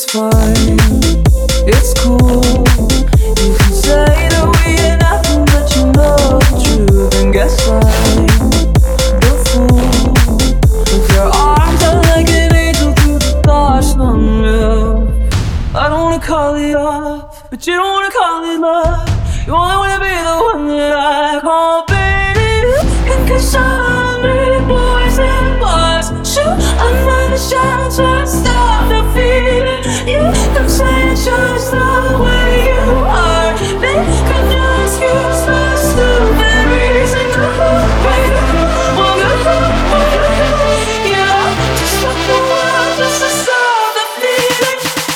fine, it's cool. You can say that we ain't nothing, but you know the truth. And guess I'm the fool. With your arms out like an angel through the thoughts on you. I don't wanna call it off, but you don't wanna call it love. You only wanna be the one that I call baby. And cause I'm in boys and bars, shoot under the shelter, stop the feeling. You don't say it's just the way you are. They can just use the stupid reason to hold baby. Yeah, just stop the world just to stop the feeling.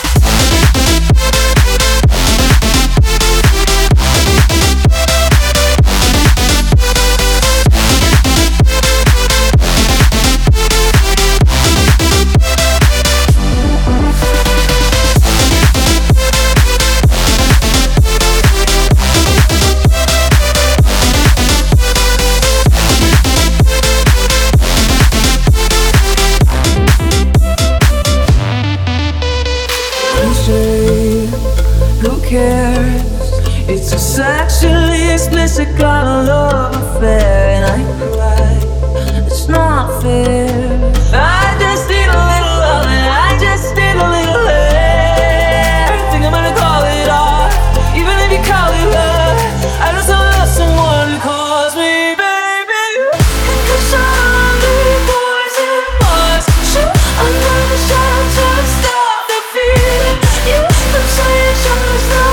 Who cares? It's a sexually explicit kind of love affair. And I cry, it's not fair. I just need a little love and I just need a little air. Think I'm gonna call it off, even if you call it love. I just love someone who calls me baby. And cause I'm the boys and bars, shoot under the shelter, stop the feeling. You don't say it's just love.